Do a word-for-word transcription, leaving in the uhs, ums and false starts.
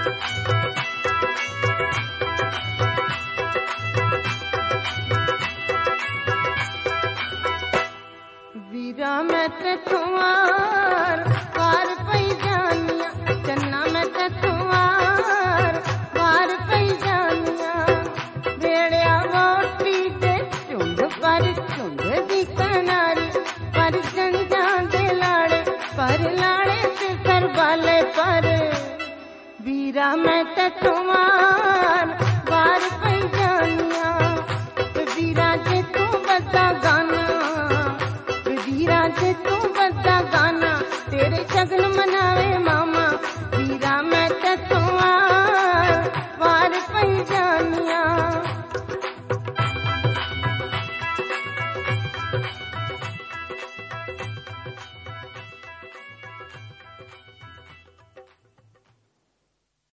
वीरा मैं ते तुम्हार पार पई जानिया, चन्ना मैं ते तुम्हार पार पई जानिया। बेड़िया मोटी दे चुंड पर चुंड दी कनारी, पर जंजा दे लाड़े पर लाड़े ते सरबाले पर। वीरा मैं ते तुम्हार